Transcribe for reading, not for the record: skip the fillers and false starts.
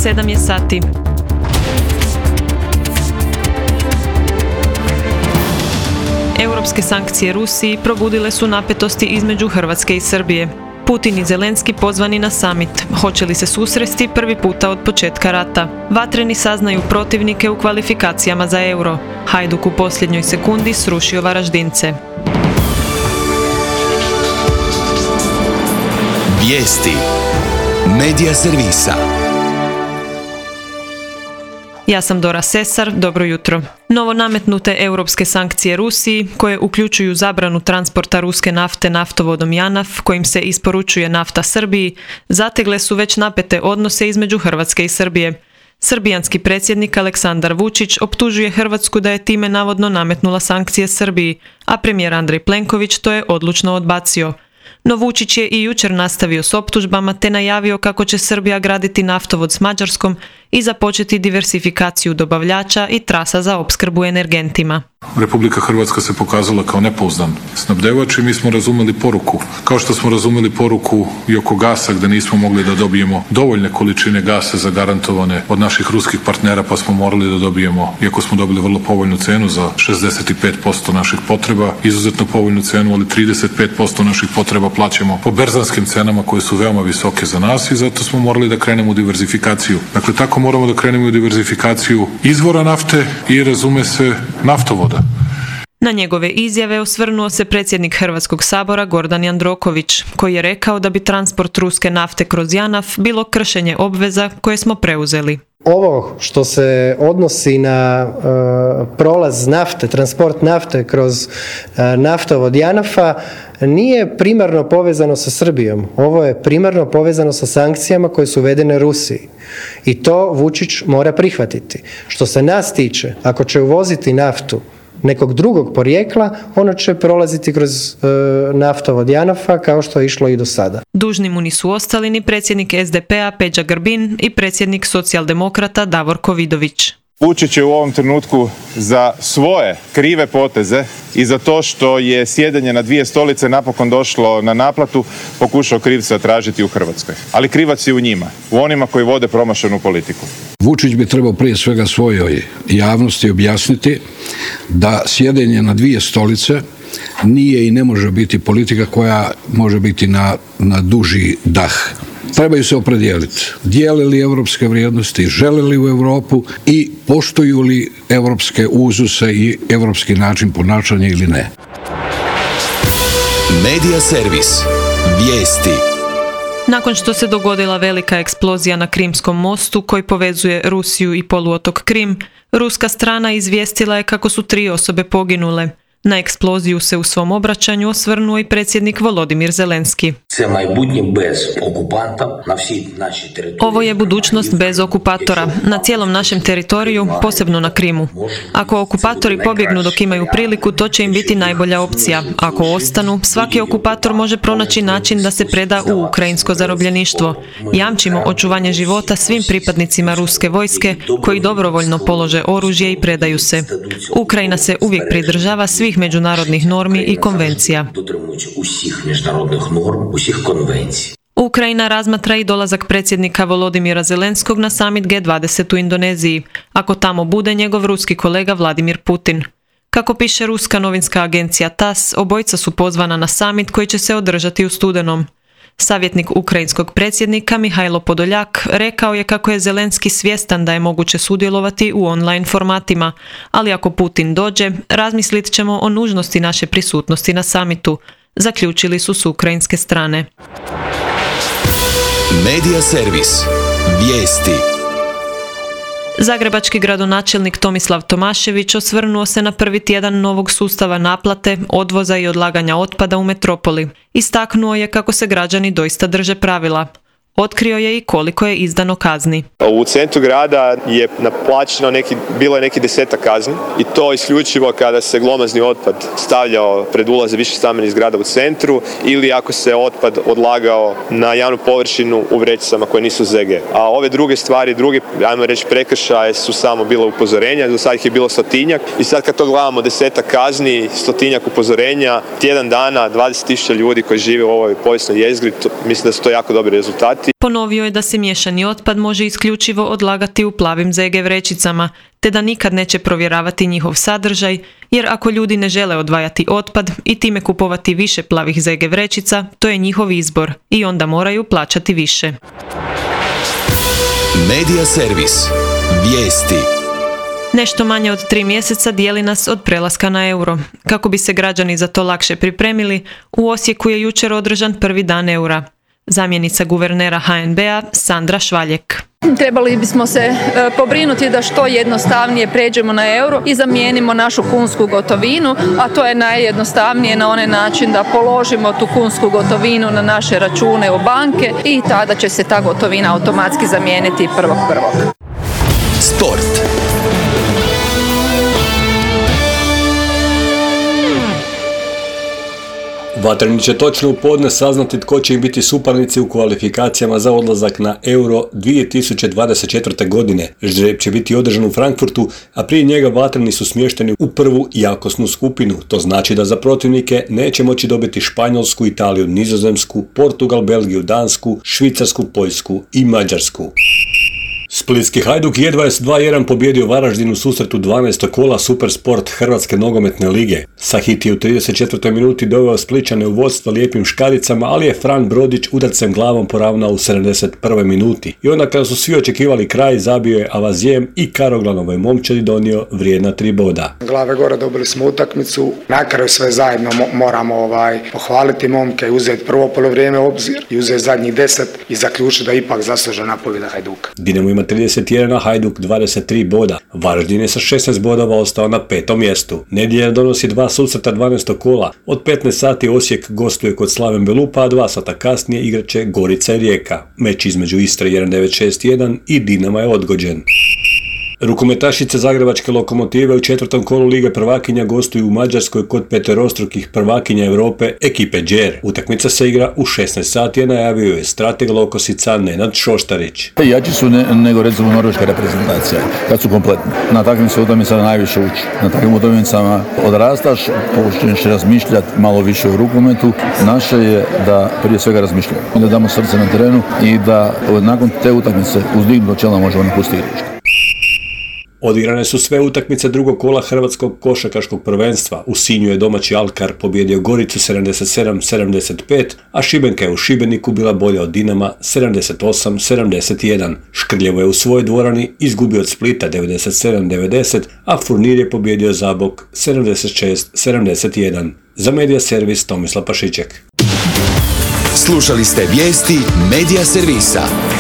7 je sati. Europske sankcije Rusiji probudile su napetosti između Hrvatske i Srbije. Putin i Zelenski pozvani na summit. Hoće li se susresti prvi puta od početka rata? Vatreni saznaju protivnike u kvalifikacijama za euro. Hajduk u posljednjoj sekundi srušio Varaždince. Vijesti Medija servisa. Ja sam Dora Sesar, dobro jutro. Novo nametnute europske sankcije Rusiji, koje uključuju zabranu transporta ruske nafte naftovodom JANAF, kojim se isporučuje nafta Srbiji, zategle su već napete odnose između Hrvatske i Srbije. Srbijanski predsjednik Aleksandar Vučić optužuje Hrvatsku da je time navodno nametnula sankcije Srbiji, a premijer Andrej Plenković to je odlučno odbacio. No Vučić je i jučer nastavio s optužbama te najavio kako će Srbija graditi naftovod s Mađarskom i započeti diversifikaciju dobavljača i trasa za opskrbu energentima. Republika Hrvatska se pokazala kao nepouzdan snabdevač i mi smo razumeli poruku. Kao što smo razumeli poruku i oko gasa gdje nismo mogli da dobijemo dovoljne količine gasa zagarantovane od naših ruskih partnera, pa smo morali da dobijemo, iako smo dobili vrlo povoljnu cenu za 65% naših potreba, izuzetno povoljnu cenu, ali 35% naših potreba plaćamo po berzanskim cenama koje su veoma visoke za nas i zato smo morali da krenemo u diversifikaciju. Dakle, tako moramo da krenemo u diversifikaciju izvora nafte i, razume se, naftovoda. Na njegove izjave osvrnuo se predsjednik Hrvatskog sabora Gordan Jandroković, koji je rekao da bi transport ruske nafte kroz JANAF bilo kršenje obveza koje smo preuzeli. Ovo što se odnosi na prolaz nafte, transport nafte kroz naftovod JANAF-a nije primarno povezano sa Srbijom. Ovo je primarno povezano sa sankcijama koje su uvedene Rusiji. I to Vučić mora prihvatiti. Što se nas tiče, ako će uvoziti naftu nekog drugog porijekla, ono će prolaziti kroz naftovod JANAF-a kao što je išlo i do sada. Dužni mu nisu ostali ni predsjednik SDP-a Peđa Grbin i predsjednik socijaldemokrata Davorko Vidović. Vučić je u ovom trenutku za svoje krive poteze i za to što je sjedenje na dvije stolice napokon došlo na naplatu pokušao krivca tražiti u Hrvatskoj. Ali krivac je u njima, u onima koji vode promašenu politiku. Vučić bi trebao prije svega svojoj javnosti objasniti da sjedenje na dvije stolice nije i ne može biti politika koja može biti na duži dah. Trebaju se opredijeliti. Dijele li europske vrijednosti, žele li u Europu i poštuju li europske uzuse i europski način ponašanja ili ne. Medija servis. Vijesti. Nakon što se dogodila velika eksplozija na Krimskom mostu koji povezuje Rusiju i poluotok Krim, ruska strana izvijestila je kako su 3 osobe poginule. Na eksploziju se u svom obraćanju osvrnuo i predsjednik Volodimir Zelenski. Ovo je budućnost bez okupatora, na cijelom našem teritoriju, posebno na Krimu. Ako okupatori pobjegnu dok imaju priliku, to će im biti najbolja opcija. Ako ostanu, svaki okupator može pronaći način da se preda u ukrajinsko zarobljeništvo. Jamčimo očuvanje života svim pripadnicima ruske vojske koji dobrovoljno polože oružje i predaju se. Ukrajina se uvijek pridržava svih međunarodnih normi i konvencija. Ukrajina razmatra i dolazak predsjednika Volodimira Zelenskog na summit G20 u Indoneziji, ako tamo bude njegov ruski kolega Vladimir Putin. Kako piše ruska novinska agencija TASS, obojica su pozvana na summit koji će se održati u studenom. Savjetnik ukrajinskog predsjednika Mihajlo Podoljak rekao je kako je Zelenski svjestan da je moguće sudjelovati u online formatima, ali ako Putin dođe, razmislit ćemo o nužnosti naše prisutnosti na samitu, zaključili su s ukrajinske strane. Medija servis. Vijesti. Zagrebački gradonačelnik Tomislav Tomašević osvrnuo se na prvi tjedan novog sustava naplate, odvoza i odlaganja otpada u metropoli. Istaknuo je kako se građani doista drže pravila. Otkrio je i koliko je izdano kazni. U centru grada je naplaćeno bilo je neki 10 kazni i to isključivo kada se glomazni otpad stavljao pred ulaze više stambenih zgrada u centru ili ako se otpad odlagao na javnu površinu u vrećicama koje nisu ZG. A ove druge stvari, ajmo reći prekršaje su samo bilo upozorenja, do sad ih je bilo 100-tinjak i sad kad to gledamo 10 kazni, 100-tinjak upozorenja, tjedan dana, 20.000 ljudi koji žive u ovoj povijesnoj jezgri, mislim da su to jako dobri rezultati. odlagati. Ponovio je da se miješani otpad može isključivo odlagati u plavim ZG vrećicama, te da nikad neće provjeravati njihov sadržaj, jer ako ljudi ne žele odvajati otpad i time kupovati više plavih ZG vrećica, to je njihov izbor i onda moraju plaćati više. Medija servis. Vijesti. Nešto manje od 3 mjeseca dijeli nas od prelaska na euro. Kako bi se građani za to lakše pripremili, u Osijeku je jučer održan prvi dan eura. Zamjenica guvernera HNB-a Sandra Švaljek. Trebali bismo se pobrinuti da što jednostavnije pređemo na euro i zamijenimo našu kunsku gotovinu, a to je najjednostavnije na onaj način da položimo tu kunsku gotovinu na naše račune u banke i tada će se ta gotovina automatski zamijeniti 1.1. Sport. Vatreni će točno u podne saznati tko će im biti suparnici u kvalifikacijama za odlazak na Euro 2024. godine. Žreb će biti održan u Frankfurtu, a prije njega vatreni su smješteni u prvu jakosnu skupinu. To znači da za protivnike neće moći dobiti Španjolsku, Italiju, Nizozemsku, Portugal, Belgiju, Dansku, Švicarsku, Poljsku i Mađarsku. Splitski Hajduk jedva je s 2:1 pobjedio Varaždin u susretu 12. kola Supersport Hrvatske nogometne lige. Sahiti je u 34. minuti doveo Splićane u vodstvo lijepim škaricama, ali je Fran Brodić udarcem glavom poravnao u 71. minuti. I onda kada su svi očekivali kraj, zabio je Avazijem i Karoglanovoj momčadi donio vrijedna 3 boda. Glave gore, dobili smo utakmicu. Na kraju sve zajedno moramo pohvaliti momke, uzeti prvo polovrijeme u obzir i uzeti zadnjih 10 i zaključiti da ipak zaslužena pobjeda Hajduka. Dinamo ima 31, a Hajduk 23 boda. Varaždin je sa 16 bodova ostao na 5. mjestu. Nedjelja donosi 2 susreta 12. kola. Od 15 sati Osijek gostuje kod Slaven Belupa, a 2 sata kasnije igraće Gorica i Rijeka. Meč između Istre 1961 i Dinama je odgođen. Rukometašice Zagrebačke Lokomotive u 4. kolu Lige prvakinja gostuju u Mađarskoj kod peterostrukih prvakinja Europe ekipe Đer. Utakmica se igra u 16 sati, a najavio je strateg Lokosica Nenad Šoštarić. Jači su nego recimo norveška reprezentacija, kad su kompletni. Na takvim se utakmicama najviše uči. Na takvim utakmicama odrastaš, počneš razmišljati malo više o rukometu. Naše je da prije svega razmišljamo, da damo srce na terenu i da nakon te utakmice uzdignuto čela možemo napustiti igrište. Odigrane su sve utakmice drugog kola Hrvatskog košarkaškog prvenstva. U Sinju je domaći Alkar pobjedio Goricu 77-75, a Šibenka je u Šibeniku bila bolja od Dinama 78-71. Škrljevo je u svojoj dvorani izgubio od Splita 97-90, a Furnir je pobjedio Zabok 76-71. Za Medija servis Tomislav Pašiček. Slušali ste vijesti Medija servisa.